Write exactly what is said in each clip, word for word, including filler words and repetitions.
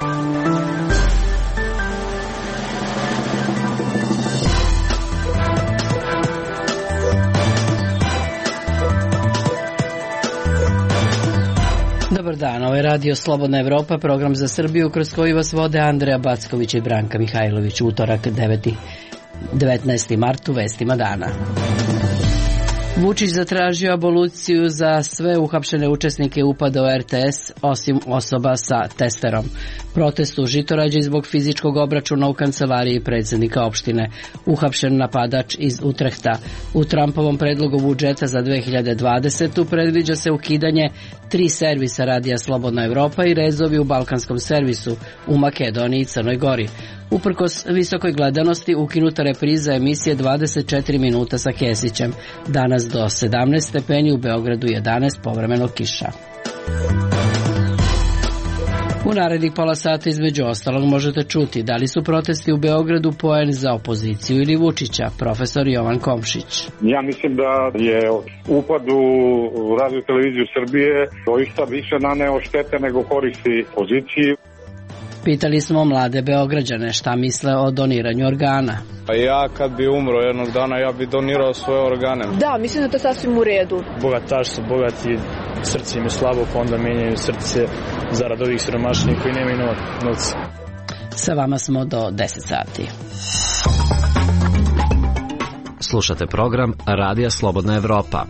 Dobar dan, ovo je Radio Slobodna Evropa, program za Srbiju kroz koji vas vode Andreja Backović i Branka Mihajlović. Utorak, devetnaesti mart, u vestima dana. Vučić zatražio aboluciju za sve uhapšene učesnike upada u er te es, osim osoba sa testerom. Protest u Žitorađi zbog fizičkog obračuna u kancelariji predsjednika opštine. Uhapšen napadač iz Utrehta. U Trumpovom predlogu budžeta za dve hiljade dvadesetu. predviđa se ukidanje tri servisa Radija Slobodna Evropa i rezovi u balkanskom servisu u Makedoniji i Crnoj Gori. Uprkos visokoj gledanosti, ukinuta repriza emisije dvadeset četiri minuta sa Kesićem. Danas do sedamnaest stepeni, u Beogradu jedanaest, povremeno kiša. U narednih pola sata između ostalog možete čuti da li su protesti u Beogradu poen za opoziciju ili Vučića, profesor Jovan Komšić. Ja mislim da je upad u Radio televiziju Srbije doista više naneo štete nego koristi opoziciji. Pitali smo mlade Beograđane šta misle o doniranju organa. Pa ja kad bi umro jednog dana, ja bi donirao svoje organe. Da, mislim da to sasvim u redu. Bogataši su bogati, srce im je slabo, pa onda menjaju srce zarad ovih siromašnih koji nemaju novca. Sa vama smo do deset sati. Slušate program Radija Slobodna Evropa.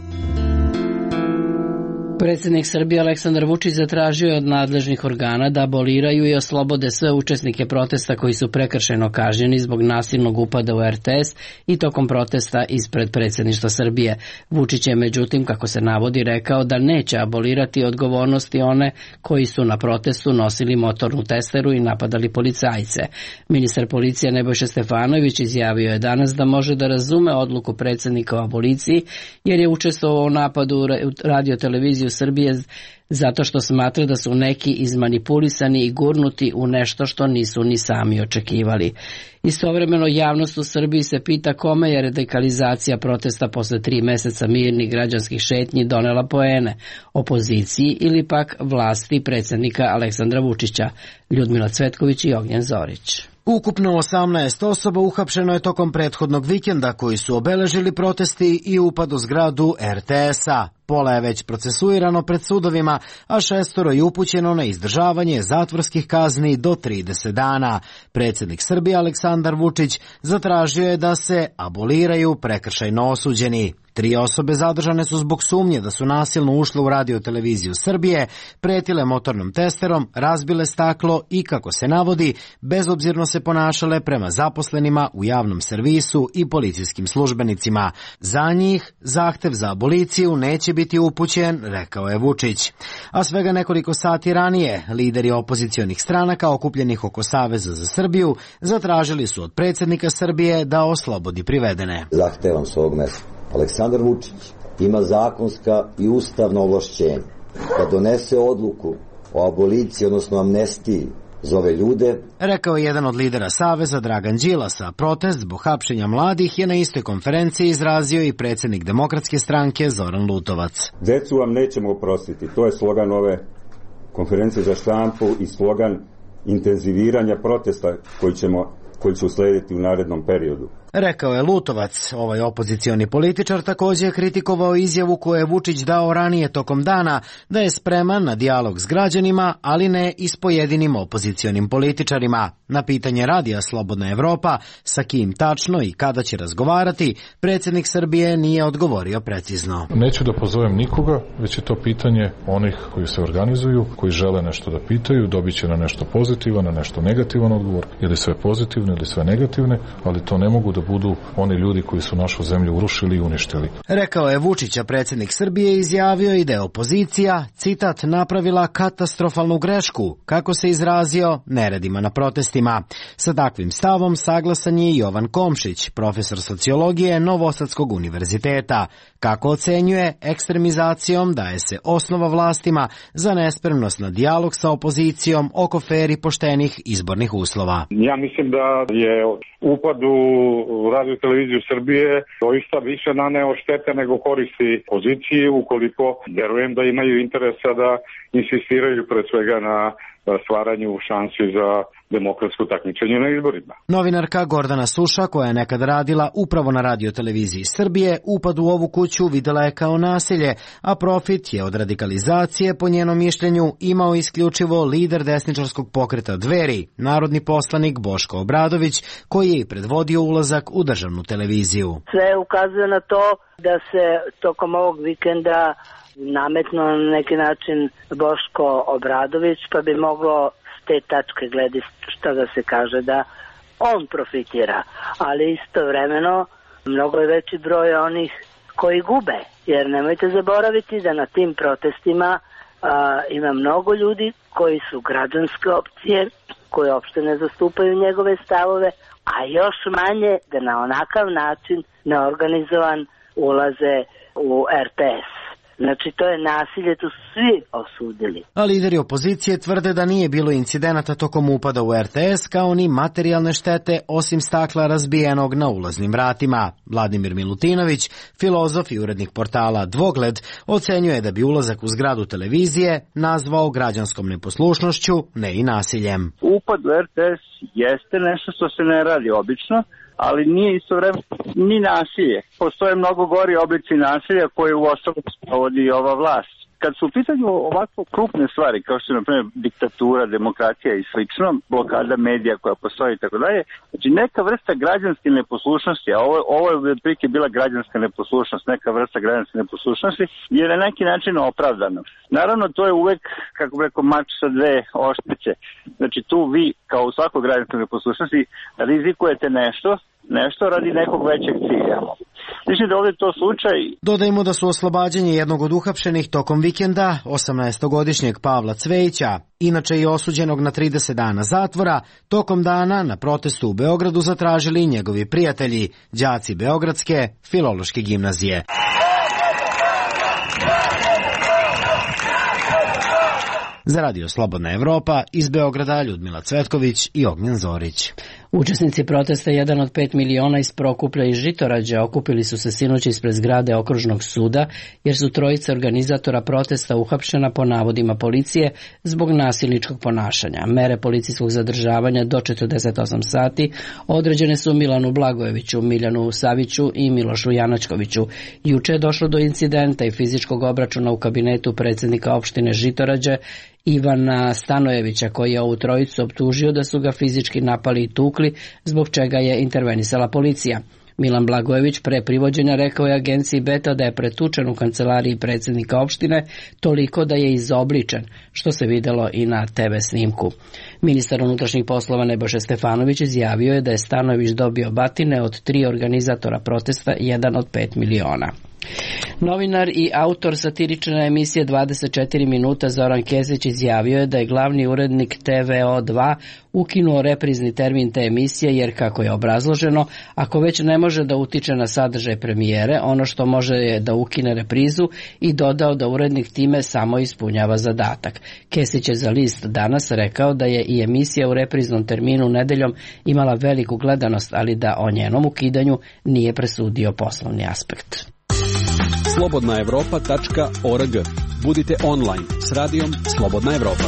Predsjednik Srbije Aleksandar Vučić zatražio je od nadležnih organa da aboliraju i oslobode sve učesnike protesta koji su prekršajno kažnjeni zbog nasilnog upada u er te es i tokom protesta ispred predsjedništva Srbije. Vučić je međutim, kako se navodi, rekao da neće abolirati odgovornosti one koji su na protestu nosili motornu testeru i napadali policajce. Ministar policije Nebojša Stefanović izjavio je danas da može da razume odluku predsjednika o aboliciji jer je učestvovao u napadu u radio televiziju Srbije zato što smatra da su neki izmanipulisani i gurnuti u nešto što nisu ni sami očekivali. Istovremeno javnost u Srbiji se pita kome je radikalizacija protesta posle tri meseca mirnih građanskih šetnji donela poene, opoziciji ili pak vlasti predsjednika Aleksandra Vučića. Ljudmila Cvetković i Ognjen Zorić. Ukupno osamnaest osoba uhapšeno je tokom prethodnog vikenda koji su obeležili protesti i upad u zgradu er te es-a. Pola je već procesuirano pred sudovima, a šestoro je upućeno na izdržavanje zatvorskih kazni do trideset dana. Predsjednik Srbije Aleksandar Vučić zatražio je da se aboliraju prekršajno osuđeni. Tri osobe zadržane su zbog sumnje da su nasilno ušle u Radio televiziju Srbije, pretile motornom testerom, razbile staklo i, kako se navodi, bezobzirno se ponašale prema zaposlenima u javnom servisu i policijskim službenicima. Za njih zahtev za aboliciju neće biti upućen, rekao je Vučić. A svega nekoliko sati ranije, lideri opozicionih stranaka okupljenih oko Saveza za Srbiju zatražili su od predsjednika Srbije da oslobodi privedene. Zahtevam s ovog mesta. Aleksandar Vučić ima zakonska i ustavna ovlašćenja da donese odluku o aboliciji, odnosno amnestiji za ove ljude, rekao je jedan od lidera Saveza, Dragan Đilasa. Protest zbog hapšenja mladih je na istoj konferenciji izrazio i predsjednik Demokratske stranke Zoran Lutovac. Decu vam nećemo oprostiti, to je slogan ove konferencije za štampu i slogan intenziviranja protesta koji ćemo koji će uslediti u narednom periodu. Rekao je Lutovac. Ovaj opozicioni političar također je kritikovao izjavu koju je Vučić dao ranije tokom dana da je spreman na dijalog s građanima, ali ne i s pojedinim opozicionim političarima. Na pitanje Radija Slobodna Evropa sa kim tačno i kada će razgovarati, predsjednik Srbije nije odgovorio precizno. Neću da pozovem nikoga, već je to pitanje onih koji se organizuju, koji žele nešto da pitaju, dobit će na nešto pozitivan, na nešto negativan odgovor, ili sve pozitivne ili sve negativne, ali to ne mogu da budu oni ljudi koji su našu zemlju urušili i uništili. Rekao je Vučića. Predsjednik Srbije izjavio i da je opozicija, citat, napravila katastrofalnu grešku, kako se izrazio, neredima na protestima. Sa takvim stavom saglasan je Jovan Komšić, profesor sociologije Novosadskog univerziteta. Kako ocenjuje, ekstremizacijom daje se osnova vlastima za nespremnost na dijalog sa opozicijom oko fer i poštenih izbornih uslova. Ja mislim da je upad u Radio televiziju Srbije doista više naneo štete nego koristi opoziciji, ukoliko verujem da imaju interesa da insistiraju pre svega na stvaranju šansi za demokratsko takmičenje na izborima. Novinarka Gordana Suša, koja je nekada radila upravo na Radio televiziji Srbije, upad u ovu kuću videla je kao nasilje, a profit je od radikalizacije, po njenom mišljenju, imao isključivo lider desničarskog pokreta Dveri, narodni poslanik Boško Obradović, koji je i predvodio ulazak u državnu televiziju. Sve ukazuje na to da se tokom ovog vikenda nametno na neki način Boško Obradović, pa bi moglo s te tačke gledišta da se kaže da on profitira, ali istovremeno mnogo je veći broj onih koji gube, jer nemojte zaboraviti da na tim protestima a, ima mnogo ljudi koji su građanske opcije, koji uopšte ne zastupaju njegove stavove, a još manje da na onakav način neorganizovan ulaze u er te es. Znači, to je nasilje, to su svi osudili. A lideri opozicije tvrde da nije bilo incidenata tokom upada u er te es, kao ni materijalne štete, osim stakla razbijenog na ulaznim vratima. Vladimir Milutinović, filozof i urednik portala Dvogled, ocenjuje da bi ulazak u zgradu televizije nazvao građanskom neposlušnošću, ne i nasiljem. Upad u er te es jeste nešto što se ne radi obično, ali nije istovremeno ni nasilje. Postoje mnogo gori oblici nasilja koje u osnovu sprovodi i ova vlast. Kad su u pitanju ovako krupne stvari, kao što je, na primjer, diktatura, demokracija i slično, blokada medija koja postoji i tako dalje, znači neka vrsta građanske neposlušnosti, a ovo, ovo je otprilike bila građanska neposlušnost, neka vrsta građanske neposlušnosti, je na neki način opravdano. Naravno, to je uvek, kako bi rekao, mač sa dve oštrice. Znači tu vi, kao u svakoj građanskoj neposlušnosti, rizikujete nešto, nešto radi nekog većeg cilja. Mislim da ovdje to slučaj. Dodajmo da su oslobađanje jednog od uhapšenih tokom vikenda, osamnaestogodišnjeg Pavla Cvejića, inače i osuđenog na trideset dana zatvora, tokom dana na protestu u Beogradu zatražili njegovi prijatelji, đaci Beogradske filološke gimnazije. Za Radio Slobodna Evropa iz Beograda Ljudmila Cvetković i Ognjen Zorić. Učesnici protesta jedan od pet miliona iz Prokuplja i Žitorađa okupili su se sinoć ispred zgrade okružnog suda, jer su trojica organizatora protesta uhapšena po navodima policije zbog nasilničkog ponašanja. Mere policijskog zadržavanja do četrdeset osam sati određene su Milanu Blagojeviću, Miljanu Saviću i Milošu Janačkoviću. Juče je došlo do incidenta i fizičkog obračuna u kabinetu predsjednika opštine Žitorađe Ivana Stanojevića, koji je ovu trojicu optužio da su ga fizički napali i tukli, zbog čega je intervenisala policija. Milan Blagojević pre privođenja rekao je agenciji Beta da je pretučen u kancelariji predsjednika opštine toliko da je izobličen, što se videlo i na te ve snimku. Ministar unutrašnjih poslova Nebojša Stefanović izjavio je da je Stanojević dobio batine od tri organizatora protesta, jedan od pet miliona. Novinar i autor satirične emisije dvadeset četiri minuta Zoran Kesić izjavio je da je glavni urednik te ve o dva ukinuo reprizni termin te emisije jer, kako je obrazloženo, ako već ne može da utiče na sadržaj premijere, ono što može je da ukine reprizu, i dodao da urednik time samo ispunjava zadatak. Kesić je za list Danas rekao da je i emisija u repriznom terminu nedeljom imala veliku gledanost, ali da o njenom ukidanju nije presudio poslovni aspekt. slobodna evropa tačka org. Budite online s radijom Slobodna Evropa.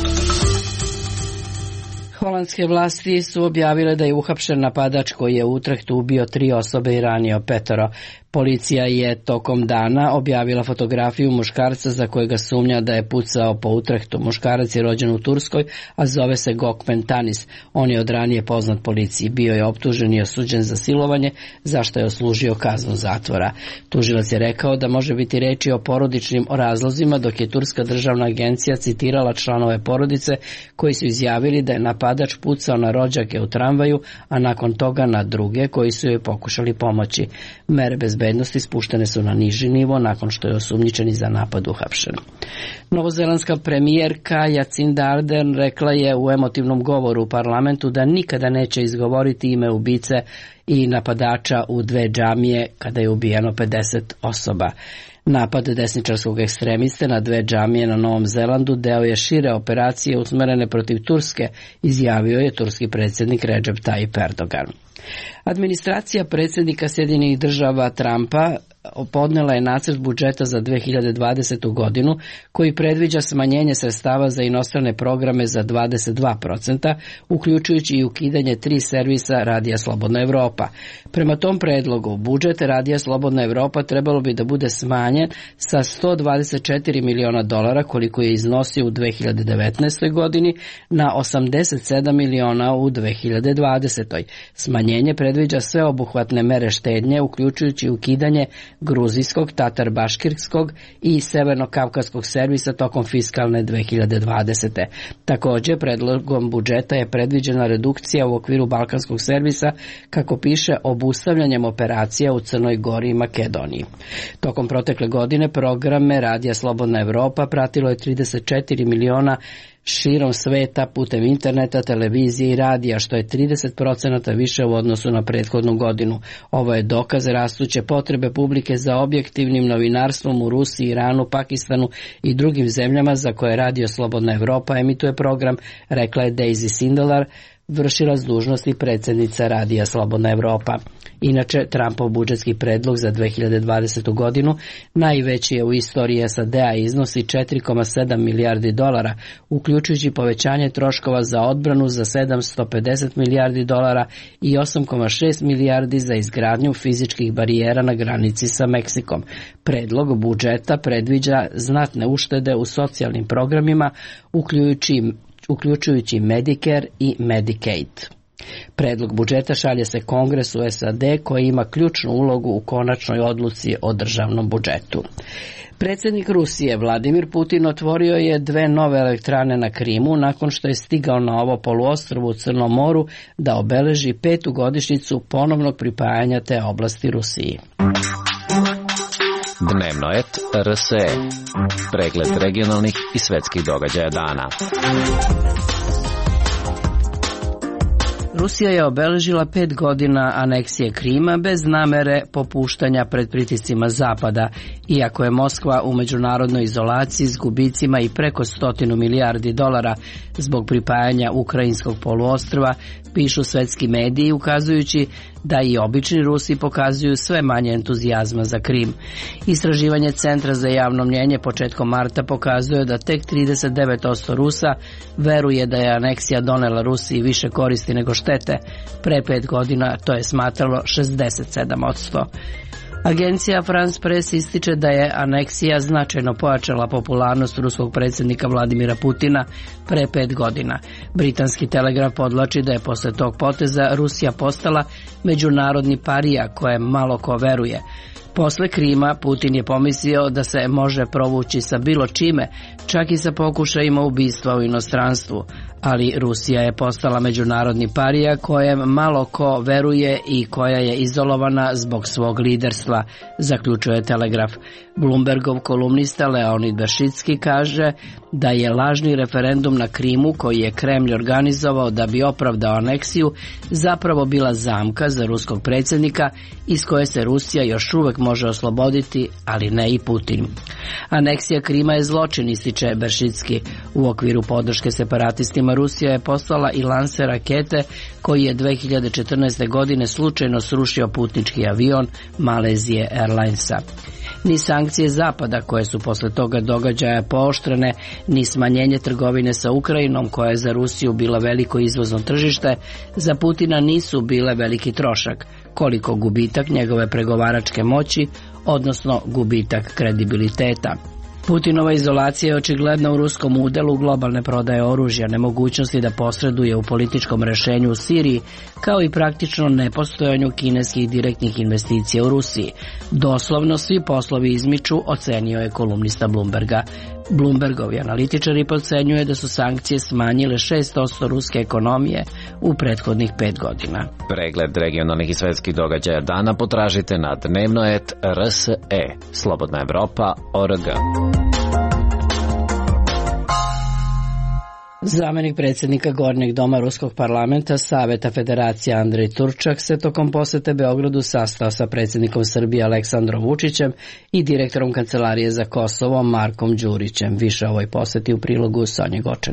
Holandske vlasti su objavile da je uhapšen napadač koji je u Utrehtu ubio tri osobe i ranio petoro. Policija je tokom dana objavila fotografiju muškarca za kojega sumnja da je pucao po Utrehtu. Muškarac je rođen u Turskoj, a zove se Gökmen Tanis. On je od ranije poznat policiji. Bio je optužen i osuđen za silovanje, za što je oslužio kaznu zatvora. Tužilac je rekao da može biti reči o porodičnim razlozima, dok je Turska državna agencija citirala članove porodice koji su izjavili da je napadač pucao na rođake u tramvaju, a nakon toga na druge koji su joj pokušali pomoći. Mere bezbednosti spuštene su na niži nivo nakon što je osumnjičeni za napad uhapšen. Novozelandska premijerka Jacinda Ardern rekla je u emotivnom govoru u parlamentu da nikada neće izgovoriti ime ubice i napadača u dve džamije kada je ubijeno pedeset osoba. Napad desničarskog ekstremiste na dve džamije na Novom Zelandu deo je šire operacije usmerene protiv Turske, izjavio je turski predsjednik Recep Tayyip Erdogan. Administracija predsjednika Sjedinjenih Država Trumpa podnela je nacrt budžeta za dve hiljade dvadesetu godinu koji predviđa smanjenje sredstava za inostrane programe za dvadeset dva procenta, uključujući i ukidanje tri servisa Radija Slobodna Evropa. Prema tom predlogu, budžet Radija Slobodna Evropa trebalo bi da bude smanjen sa sto dvadeset četiri miliona dolara koliko je iznosio u dve hiljade devetnaestoj godini na osamdeset sedam miliona u dve hiljade dvadesetoj. Smanjenje predviđa sveobuhvatne mere štednje, uključujući ukidanje gruzijskog, tatar-baškirskog i severno-kavkaskog servisa tokom fiskalne dve hiljade dvadesete. Takođe, predlogom budžeta je predviđena redukcija u okviru balkanskog servisa, kako piše, obustavljanjem operacija u Crnoj Gori i Makedoniji. Tokom protekle godine programe Radija Slobodna Evropa pratilo je trideset četiri miliona širom sveta putem interneta, televizije i radija, što je trideset procenata više u odnosu na prethodnu godinu. Ovo je dokaz rastuće potrebe publike za objektivnim novinarstvom u Rusiji, Iranu, Pakistanu i drugim zemljama za koje Radio Slobodna Evropa emituje program, rekla je Daisy Sindelar, vršilac dužnosti predsjednica Radija Slobodna Evropa. Inače, Trumpov budžetski predlog za dve hiljade dvadesetu godinu najveći je u istoriji S A D-a i iznosi četiri zarez sedam milijardi dolara, uključujući povećanje troškova za odbranu za sedamsto pedeset milijardi dolara i osam zarez šest milijardi za izgradnju fizičkih barijera na granici sa Meksikom. Predlog budžeta predviđa znatne uštede u socijalnim programima, uključujući uključujući Medicare i Medicaid. Predlog budžeta šalje se Kongresu S A D koji ima ključnu ulogu u konačnoj odluci o državnom budžetu. Predsjednik Rusije Vladimir Putin otvorio je dve nove elektrane na Krimu nakon što je stigao na ovo poluostrvo u Crnom moru da obeleži petu godišnjicu ponovnog pripajanja te oblasti Rusiji. Dnevnoet R S E. Pregled regionalnih i svetskih događaja dana. Rusija je obeležila pet godina aneksije Krima bez namere popuštanja pred pritiscima Zapada, iako je Moskva u međunarodnoj izolaciji s gubicima i preko stotinu milijardi dolara zbog pripajanja ukrajinskog poluostrva, pišu svetski mediji, ukazujući da i obični Rusi pokazuju sve manje entuzijazma za Krim. Istraživanje Centra za javno mnjenje početkom marta pokazuje da tek trideset devet posto Rusa veruje da je aneksija donela Rusiji više koristi nego štete. Pre pet godina to je smatralo šezdeset sedam posto. Agencija France Press ističe da je aneksija značajno pojačala popularnost ruskog predsjednika Vladimira Putina pre pet godina. Britanski Telegraf podvlači da je posle tog poteza Rusija postala međunarodni parija koje malo ko veruje. Posle Krima Putin je pomislio da se može provući sa bilo čime, čak i sa pokušajima ubistva u inostranstvu, ali Rusija je postala međunarodni parija kojem malo ko veruje i koja je izolovana zbog svog liderstva, zaključuje Telegraf. Bloombergov kolumnista Leonid Beršicki kaže da je lažni referendum na Krimu koji je Kremlj organizovao da bi opravdao aneksiju zapravo bila zamka za ruskog predsjednika iz koje se Rusija još uvek može osloboditi, ali ne i Putin. Aneksija Krima je zločin, ističe Beršicki. U okviru podrške separatistima Rusija je poslala i lanser rakete koji je dve hiljade četrnaeste. godine slučajno srušio putnički avion Malezije Airlinesa. Ni sankcije Zapada koje su posle toga događaja pooštrene, ni smanjenje trgovine sa Ukrajinom koja je za Rusiju bila veliko izvozno tržište, za Putina nisu bile veliki trošak, koliko gubitak njegove pregovaračke moći, odnosno gubitak kredibiliteta. Putinova izolacija je očigledna u ruskom udelu globalne prodaje oružja, nemogućnosti da posreduje u političkom rešenju u Siriji, kao i praktično nepostojanju kineskih direktnih investicija u Rusiji. Doslovno svi poslovi izmiču, ocenio je kolumnista Bloomberga. Bloombergovi analitičari procenjuje da su sankcije smanjile šest posto ruske ekonomije u prethodnih pet godina. Pregled regionalnih i svetskih događaja dana potražite na dnevnoet R S E. Slobodna Evropa org. Zamenik predsjednika Gornjeg doma Ruskog parlamenta Saveta Federacije Andrej Turčak se tokom posete Beogradu sastao sa predsjednikom Srbije Aleksandrom Vučićem i direktorom Kancelarije za Kosovo Markom Đurićem. Više o ovoj poseti u prilogu Sonje Gočanin.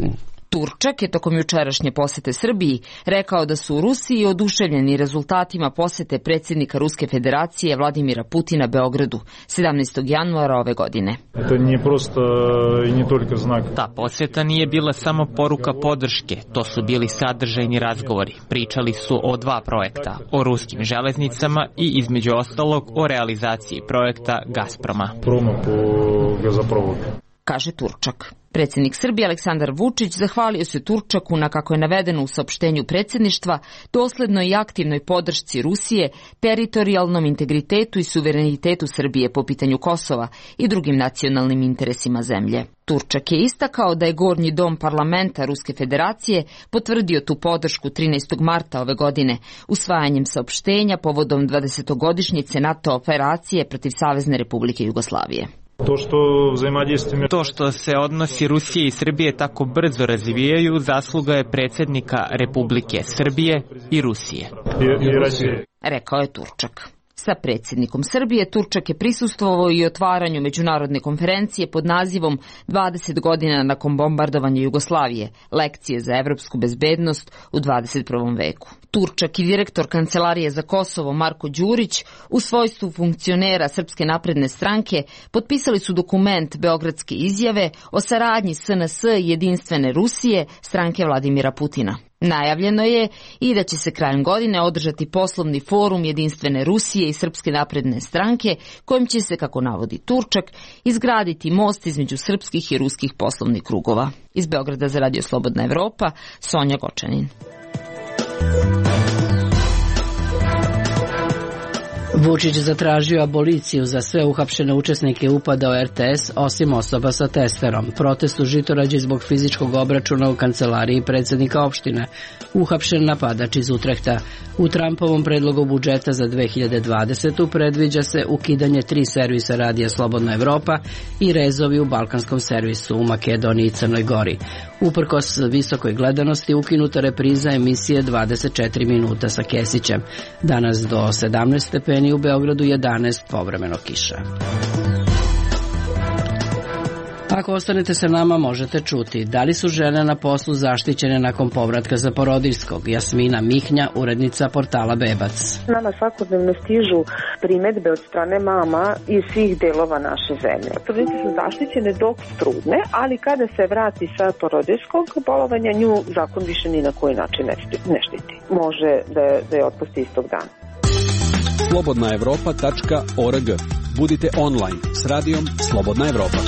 Turčak je tokom jučerašnje posete Srbiji rekao da su u Rusiji oduševljeni rezultatima posete predsjednika Ruske federacije Vladimira Putina Beogradu sedamnaestog januara ove godine. To nije prosto i nije toliko znak. Ta posjeta nije bila samo poruka podrške, to su bili sadržajni razgovori. Pričali su o dva projekta, o ruskim železnicama i između ostalog o realizaciji projekta Gazproma. Promo po gazoprovodu, kaže Turčak. Predsjednik Srbije Aleksandar Vučić zahvalio se Turčaku na, kako je navedeno u saopštenju predsjedništva, doslednoj i aktivnoj podršci Rusije, teritorijalnom integritetu i suverenitetu Srbije po pitanju Kosova i drugim nacionalnim interesima zemlje. Turčak je istakao da je Gornji dom parlamenta Ruske federacije potvrdio tu podršku trinaestog marta ove godine usvajanjem saopštenja povodom dvadesetogodišnjice NATO operacije protiv Savezne Republike Jugoslavije. To što, to što se odnosi Rusije i Srbije tako brzo razvijaju zasluga je predsjednika Republike Srbije i Rusije. I, i Rusije. Rekao je Turčak. Sa predsjednikom Srbije Turčak je prisustvovao i otvaranju međunarodne konferencije pod nazivom dvadeset godina nakon bombardovanja Jugoslavije, lekcije za evropsku bezbednost u dvadeset prvom veku. Turčak i direktor Kancelarije za Kosovo Marko Đurić u svojstvu funkcionera Srpske napredne stranke potpisali su dokument Beogradske izjave o saradnji S N S i Jedinstvene Rusije, stranke Vladimira Putina. Najavljeno je i da će se krajem godine održati poslovni forum Jedinstvene Rusije i Srpske napredne stranke, kojim će se, kako navodi Turčak, izgraditi most između srpskih i ruskih poslovnih krugova. Iz Beograda za Radio Slobodna Evropa, Sonja Gočanin. Vučić zatražio aboliciju za sve uhapšene učesnike upada u R T S, osim osoba sa testerom. Protest u Žitorađi zbog fizičkog obračuna u kancelariji predsjednika opštine. Uhapšen napadač iz Utrehta. U Trumpovom predlogu budžeta za dve hiljade dvadesetu predviđa se ukidanje tri servisa Radija Slobodna Evropa i rezovi u balkanskom servisu u Makedoniji i Crnoj Gori. Uprkos visokoj gledanosti ukinuta repriza emisije dvadeset četiri minuta sa Kesićem. Danas do sedamnaest stepeni, u Beogradu jedanaest, povremeno kiša. Ako ostanete sa nama, možete čuti da li su žene na poslu zaštićene nakon povratka sa porodiljskog. Jasmina Mihnja, urednica portala Bebac. Nama svakodnevno stižu primedbe od strane mama iz svih delova naše zemlje. Trudnice su zaštićene dok su trudne, ali kada se vrati sa porodiljskog bolovanja, nju zakon više ni na koji način ne štiti. Može da je, da je otpusti istog dana. slobodna evropa tačka org. Budite online s radijom Slobodna Evropa.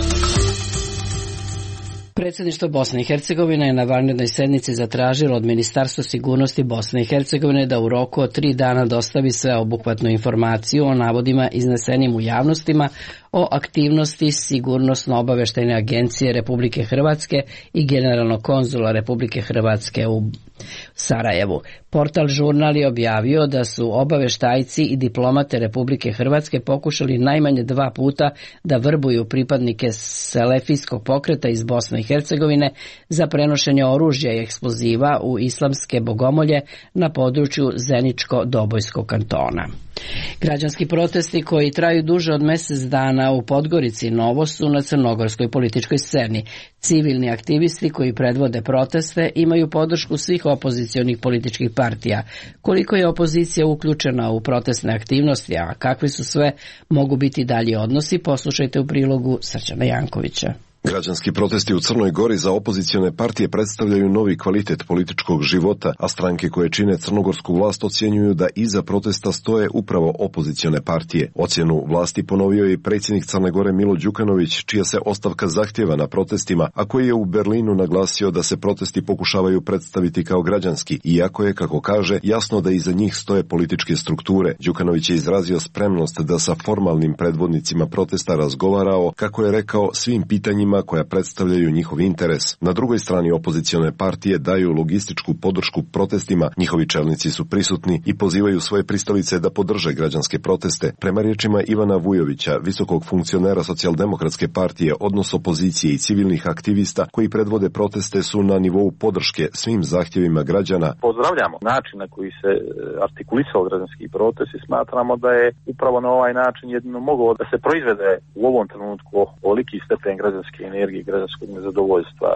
Predsjedništvo Bosne i Hercegovine je na vanrednoj sednici zatražilo od Ministarstva sigurnosti Bosne i Hercegovine da u roku od tri dana dostavi sveobuhvatnu informaciju o navodima iznesenim u javnostima o aktivnosti Sigurnosno-obaveštajne agencije Republike Hrvatske i Generalnog konzula Republike Hrvatske u Sarajevu. Portal Žurnal je objavio da su obaveštajci i diplomate Republike Hrvatske pokušali najmanje dva puta da vrbuju pripadnike selefijskog pokreta iz Bosne i Hercegovine za prenošenje oružja i eksploziva u islamske bogomolje na području Zeničko-Dobojskog kantona. Građanski protesti koji traju duže od mjesec dana u Podgorici novo su na crnogorskoj političkoj sceni. Civilni aktivisti koji predvode proteste imaju podršku svih opozicionih političkih partija. Koliko je opozicija uključena u protestne aktivnosti, a kakvi su sve mogu biti dalji odnosi, poslušajte u prilogu Srđana Jankovića. Građanski protesti u Crnoj Gori za opozicione partije predstavljaju novi kvalitet političkog života, a stranke koje čine crnogorsku vlast ocjenjuju da iza protesta stoje upravo opozicione partije. Ocjenu vlasti ponovio je predsjednik Crne Gore Milo Đukanović, čija se ostavka zahtjeva na protestima, a koji je u Berlinu naglasio da se protesti pokušavaju predstaviti kao građanski, iako je, kako kaže, jasno da iza njih stoje političke strukture. Đukanović je izrazio spremnost da sa formalnim predvodnicima protesta razgovarao, kako je rekao, svim pitanjima koja predstavljaju njihov interes. Na drugoj strani opozicione partije daju logističku podršku protestima, njihovi čelnici su prisutni i pozivaju svoje pristalice da podrže građanske proteste. Prema riječima Ivana Vujovića, visokog funkcionera socijaldemokratske partije, odnos opozicije i civilnih aktivista koji predvode proteste su na nivou podrške svim zahtjevima građana. Pozdravljamo način na koji se artikulisao građanski protest i smatramo da je upravo na ovaj način jedino moglo da se proizvede u ovom trenutku ovoliki stepen građanske energije i građanskog nezadovoljstva.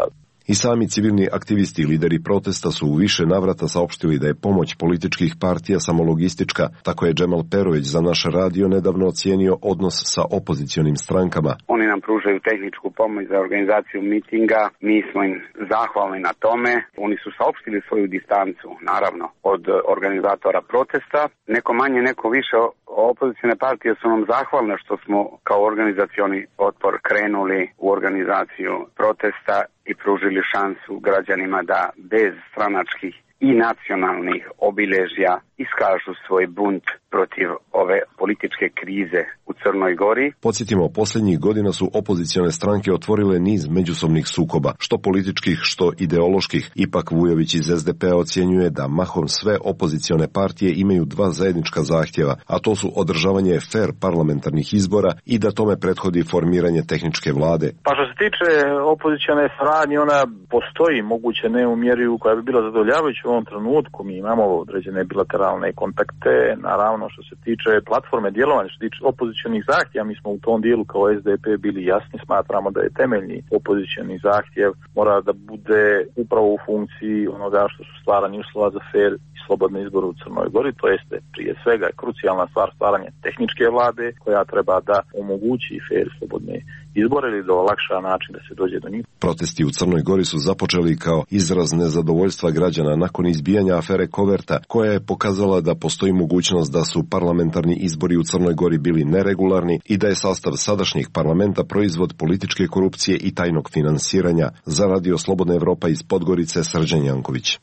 I sami civilni aktivisti i lideri protesta su u više navrata saopštili da je pomoć političkih partija samo logistička. Tako je Džemal Perović za naš radio nedavno ocijenio odnos sa opozicionim strankama. Oni nam pružaju tehničku pomoć za organizaciju mitinga, mi smo im zahvalni na tome. Oni su saopštili svoju distancu, naravno, od organizatora protesta. Neko manje, neko više opozicione partije su nam zahvalne što smo kao organizacioni otpor krenuli u organizaciju protesta i pružili šansu građanima da bez stranačkih i nacionalnih obilježja iskažu svoj bunt protiv ove političke krize u Crnoj Gori. Podsjetimo, posljednjih godina su opozicione stranke otvorile niz međusobnih sukoba, što političkih, što ideoloških. Ipak Vujović iz es de pe ocjenjuje da mahom sve opozicione partije imaju dva zajednička zahtjeva, a to su održavanje fer parlamentarnih izbora i da tome prethodi formiranje tehničke vlade. Pa što se tiče opozicione saradnje, ona postoji, moguće ne u mjeri u koja bi bila zadovoljavajuća u ovom trenutku. Mi imamo određene bilateralne kontakte, naravno što se tiče platforme djelovanja, što se tiče opozicionih zahtjeva, mi smo u tom dijelu kao es de pe bili jasni, smatramo da je temeljni opozicioni zahtjev mora da bude upravo u funkciji onoga što su stvaranje uslova za fer i slobodne izbore u Crnoj Gori, to jeste prije svega krucijalna stvar stvaranje tehničke vlade koja treba da omogući fer slobodne izbore ili da olakša način da se dođe do njih. Protesti u Crnoj Gori su započeli kao izraz nezadovoljstva građana nakon izbijanja afere Koverta, koja je pokazala da postoji mogućnost da su parlamentarni izbori u Crnoj Gori bili neregularni i da je sastav sadašnjeg parlamenta proizvod političke korupcije i tajnog finansiranja. Za Radio Slobodna Evropa iz Podgorice, Srđan Janković.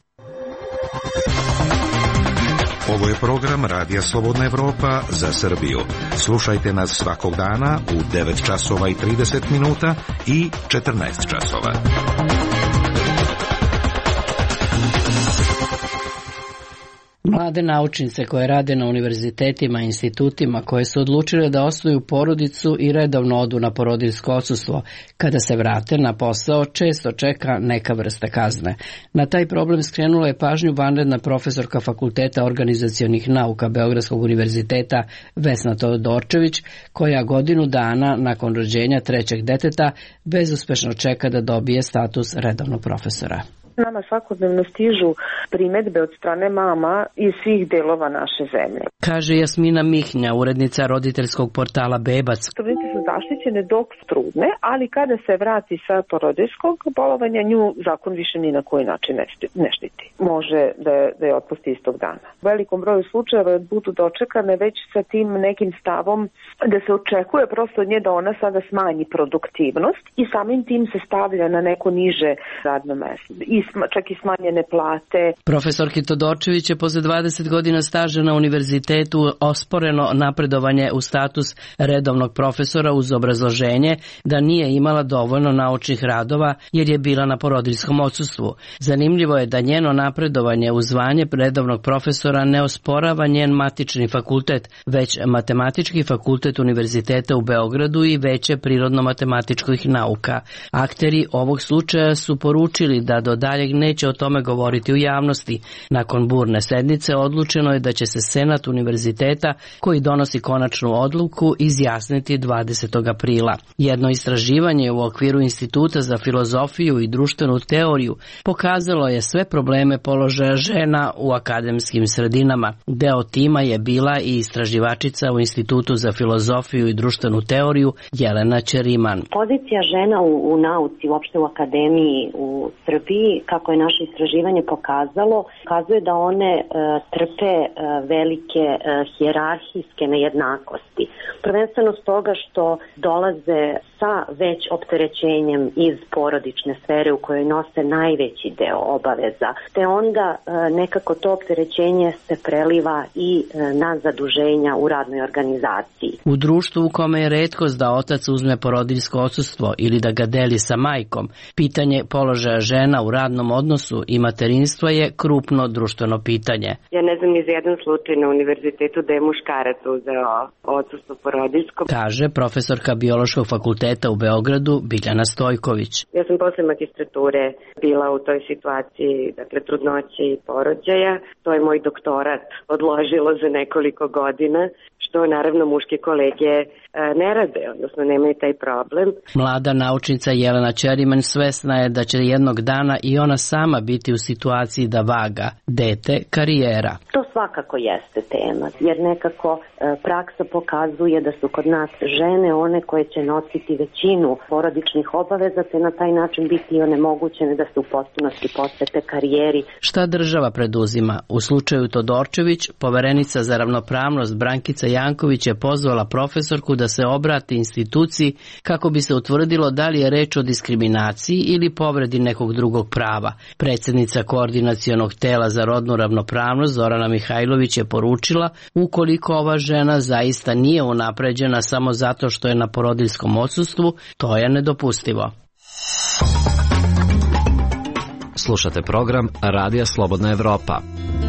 Ovo je program Radija Slobodna Evropa za Srbiju. Slušajte nas svakog dana u devet časova i trideset minuta i četrnaest časova. Mlade naučnice koje rade na univerzitetima i institutima koje su odlučile da osnuju porodicu i redovno odu na porodiljsko odsustvo, kada se vrate na posao često čeka neka vrsta kazne. Na taj problem skrenula je pažnju vanredna profesorka Fakulteta organizacionih nauka Beogradskog univerziteta Vesna Todorčević, koja godinu dana nakon rođenja trećeg deteta bezuspešno čeka da dobije status redovnog profesora. Nama svakodnevno stižu primedbe od strane mama iz svih delova naše zemlje. Kaže Jasmina Mihnja, urednica roditeljskog portala Bebac. Trudnice su zaštićene dok su trudne, ali kada se vrati sa porodiljskog bolovanja, nju zakon više ni na koji način ne štiti. Može da je, da je otpusti istog dana. U velikom broju slučajeva budu dočekane već sa tim nekim stavom da se očekuje prosto od nje da ona sada smanji produktivnost i samim tim se stavlja na neko niže radno mesto. I čak i smanjene plate. Profesorki Todorčević je posle dvadeset godina staža na univerzitetu osporeno napredovanje u status redovnog profesora uz obrazloženje da nije imala dovoljno naučnih radova jer je bila na porodiljskom odsustvu. Zanimljivo je da njeno napredovanje u zvanje redovnog profesora ne osporava njen matični fakultet, već Matematički fakultet Univerziteta u Beogradu i Veće prirodno-matematičkih nauka. Akteri ovog slučaja su poručili da do daljeg neće o tome govoriti u javnosti. Nakon burne sednice odlučeno je da će se Senat univerziteta, koji donosi konačnu odluku, izjasniti dvadesetog aprila. Jedno istraživanje u okviru Instituta za filozofiju i društvenu teoriju pokazalo je sve probleme položaja žena u akademskim sredinama. Deo tima je bila i istraživačica u Institutu za filozofiju i društvenu teoriju Jelena Ćeriman. Pozicija žena u, u nauci, uopšte u akademiji u Srbiji, kako je naše istraživanje pokazalo, kazuje da one e, trpe e, velike e, hijerarhijske nejednakosti. Prvenstveno stoga što dolaze sa već opterećenjem iz porodične sfere u kojoj nose najveći deo obaveza, te onda e, nekako to opterećenje se preliva i e, na zaduženja u radnoj organizaciji. U društvu u kome je retkost da otac uzme porodiljsko odsustvo ili da ga deli sa majkom, pitanje položaja žena u radnom odnosu i materinstva je krupno društveno pitanje. Ja ne znam ni za jedan slučaj na univerzitetu da je muškarac uzeo odsustvo porodiljsko. Kaže profesorka Biološkog fakulteta u Beogradu Biljana Stojković. Ja sam posle magistrature bila u toj situaciji, dakle trudnoće i porođaja. To je moj doktorat odložilo za nekoliko godina, što naravno muške kolege ne rade, odnosno nemaju taj problem. Mlada naučnica Jelena Ćeriman svesna je da će jednog dana i ona sama biti u situaciji da vaga dete, karijera. To svakako jeste tema, jer nekako praksa pokazuje da su kod nas žene one koje će nositi većinu porodičnih obaveza, te na taj način biti onemogućene da se u potpunosti posvete karijeri. Šta država preduzima? U slučaju Todorčević, poverenica za ravnopravnost Brankica Janković je pozvala profesorku da se obrati instituciji kako bi se utvrdilo da li je reč o diskriminaciji ili povredi nekog drugog prava. Predsjednica koordinacionog tela za rodnu ravnopravnost Zorana Mihajlović je poručila ukoliko ova žena zaista nije unapređena samo zato što je na porodiljskom odsustvu, to je nedopustivo. Slušate program Radija Slobodna Evropa.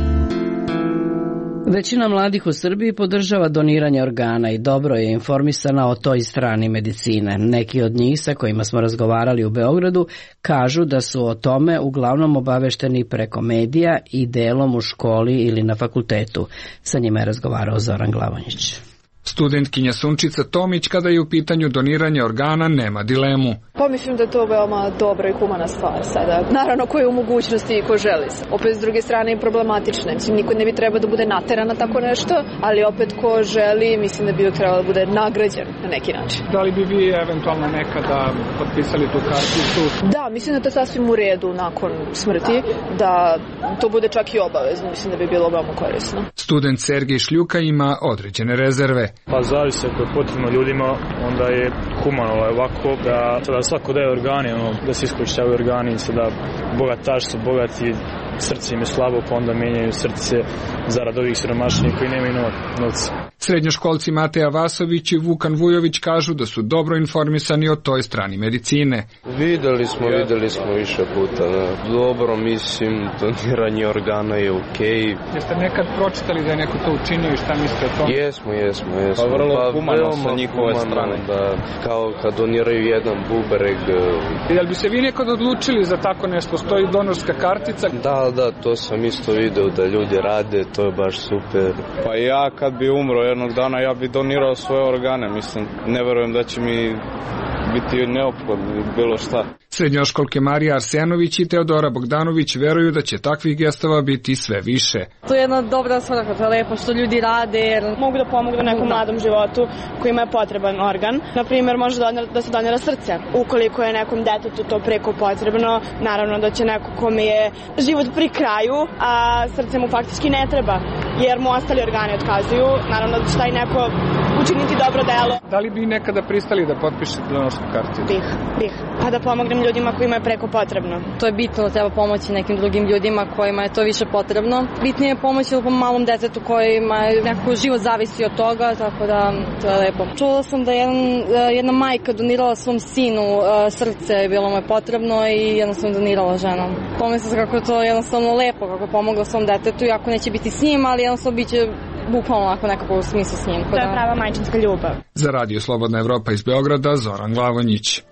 Većina mladih u Srbiji podržava doniranje organa i dobro je informisana o toj strani medicine. Neki od njih sa kojima smo razgovarali u Beogradu kažu da su o tome uglavnom obavešteni preko medija i delom u školi ili na fakultetu. Sa njima je razgovarao Zoran Glavonjić. Studentkinja Sunčica Tomić kada je u pitanju doniranja organa nema dilemu. Pa mislim da je to veoma dobra i humana stvar sada. Naravno ko je u mogućnosti i ko želi. Opet s druge strane i problematične. Mislim niko ne bi trebao da bude nateran na tako nešto, ali opet ko želi mislim da bi uvijek trebalo da bude nagrađen na neki način. Da li bi vi eventualno nekada potpisali tu karticu? Da, mislim da je to sasvim u redu nakon smrti, da to bude čak i obavezno. Mislim da bi bilo veoma korisno. Student Sergej Šljuka ima određene rezerve. Pa zavisi ako je potrebno ljudima, onda je humano ovako da sada svako daje organi, ono, da se iskorištavaju organi, sada bogataši su bogati, srce im je slabo, pa onda menjaju srce zarad ovih siromašnih koji nemaju novca. Srednjoškolci Mateja Vasović i Vukan Vujović kažu da su dobro informisani o toj strani medicine. Videli smo, videli smo više puta. Ne. Dobro, mislim, doniranje organa je okej. Okay. Jeste nekad pročitali da je neko to učinio i šta mislite o tom? Jesmo, jesmo, jesmo. Pa vrlo pa, humano sa njihove strane. Da, kao kad doniraju jedan bubreg. Jel bi se vi nekad odlučili za tako nešto? Stoji donorska kartica? Da, da, to sam isto video da ljudi rade, to je baš super. Pa ja kad bi umro jednog dana ja bi donirao svoje organe, mislim, ne verujem da će mi biti neophodno bilo šta. Srednjoškolke Marija Arsenović i Teodora Bogdanović veruju da će takvih gestova biti sve više. To je jedna dobra svrha, to je lepo što ljudi rade jer mogu da pomogu nekom mladom životu kojima je potreban organ. Naprimjer, može da se donira srce. Ukoliko je nekom detetu to preko potrebno, naravno da će neko kome je život pri kraju, a srce mu faktički ne treba, jer mu ostali organi otkazuju. Naravno da će taj neko učiniti dobro delo. Da li bi nekada pristali da potpišete donorsku karticu? Bih, bih. Pa da pomognem ljudima kojima je preko potrebno. To je bitno da treba pomoći nekim drugim ljudima kojima je to više potrebno. Bitnije je pomoći malom detetu kojima je nekako život zavisi od toga, tako da to je lepo. Čula sam da jedan, jedna majka donirala svom sinu srce, bilo mu je potrebno i jednostavno donirala ženom. Pomislim se kako je to jednostavno lepo, kako je pomogla svom detetu, iako neće biti s njim, ali jednostavno bit će bukvalno onako nekako u smislu s njim. To je prava majčinska ljubav. Za Radio Slobodna Evropa iz Beograda, Zoran Glavonjić.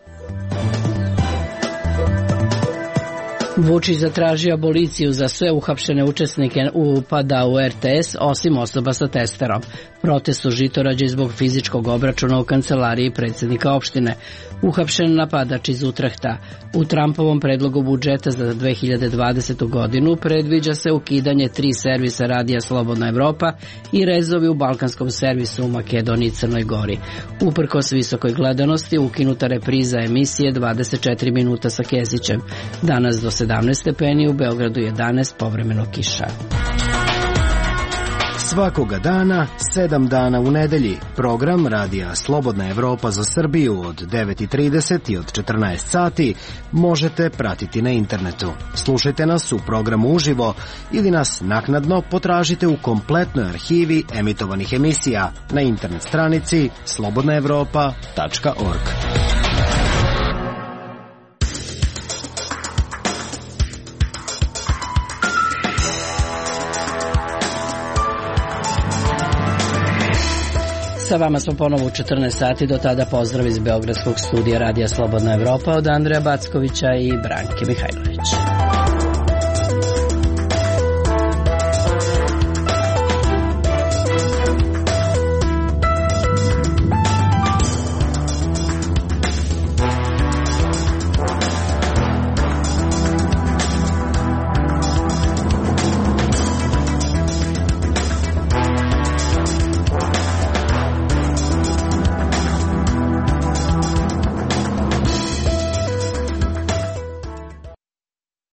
Vučić zatražio aboliciju za sve uhapšene učesnike upada u er te es, osim osoba sa testerom. Protest u Žitorađi zbog fizičkog obračuna u kancelariji predsjednika opštine. Uhapšen napadač iz Utrehta. U Trumpovom predlogu budžeta za dve hiljade dvadesetu. godinu predviđa se ukidanje tri servisa Radija Slobodna Evropa i rezovi u balkanskom servisu u Makedoniji i Crnoj Gori. Uprkos visokoj gledanosti ukinuta repriza emisije dvadeset četiri minuta sa Kesićem. Danas do sedamnaest stepeni, u Beogradu jedanaest, povremeno kiša. Svakoga dana, sedam dana u nedelji, program Radija Slobodna Evropa za Srbiju od devet i trideset i od četrnaest sati možete pratiti na internetu. Slušajte nas u programu uživo ili nas naknadno potražite u kompletnoj arhivi emitovanih emisija na internet stranici slobodna evropa tačka org. Sa vama smo ponovo u četrnaest sati, do tada pozdrav iz Beogradskog studija Radija Slobodna Evropa od Andreja Backovića i Branke Mihajlović.